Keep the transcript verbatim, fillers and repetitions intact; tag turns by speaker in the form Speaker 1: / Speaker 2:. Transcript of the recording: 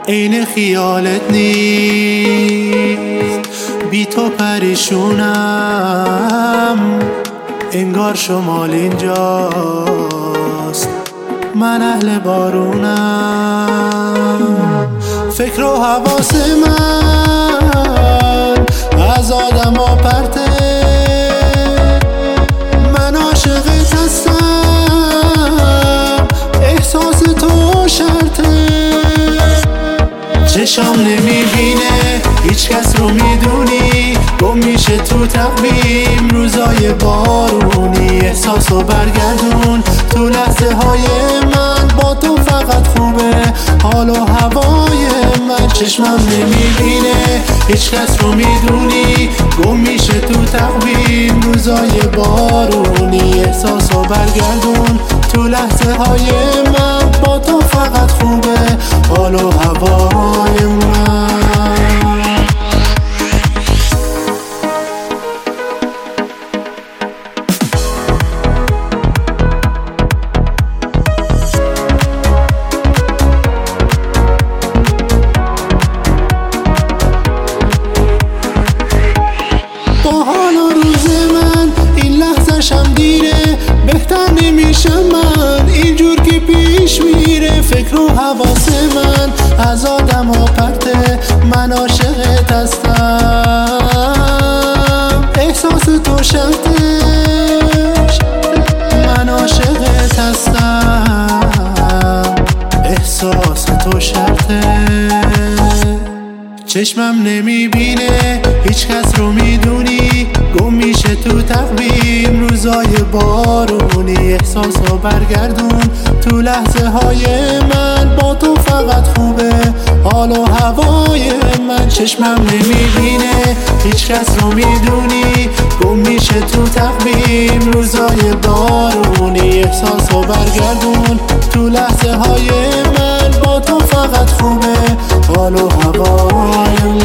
Speaker 1: عین خیالت نیست، بی تو پریشونم، انگار شمال اینجاست، من اهل بارونم. فکر و حواس من از آدم ها پرته، من عاشقت هستم، احساس تو شرطه. چشام نمیبینه هیچ کس رو میدونی، گم میشه تو تقویم روزای بارونی. احساسو برگردون تو لحظه های من، با تو فقط خوبه حال و هوای من. چشمم نمیبینه هیچ کس رو میدونی، گم میشه تو تقویم روزای بارونی. احساسو برگردون تو لحظه های من، با تو فقط خوبه حال و هوای من. با حال و روز من این لحظه شم دیره، بهتر نمیشم من اینجور که پیش میره. فکر و حواس من از آدم ها پرته، من عاشقت هستم، احساس تو شرطه، من عاشقت هستم، احساس تو شرطه. چشمم نمیبینه هیچ کس رو میدونی، گم میشه تو تقویم روزای بارونی. احساسو برگردون تو لحظه های من، با تو فقط خوبه حال و هوای من. چشمم نمیبینه هیچ کس رو میدونی، گم میشه تو تقویم روزای بارونی. احساسو برگردون تو لحظه های من، با تو فقط خوبه حال و هوای من.